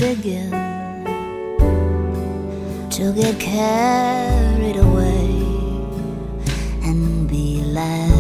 begin to get carried away and be last.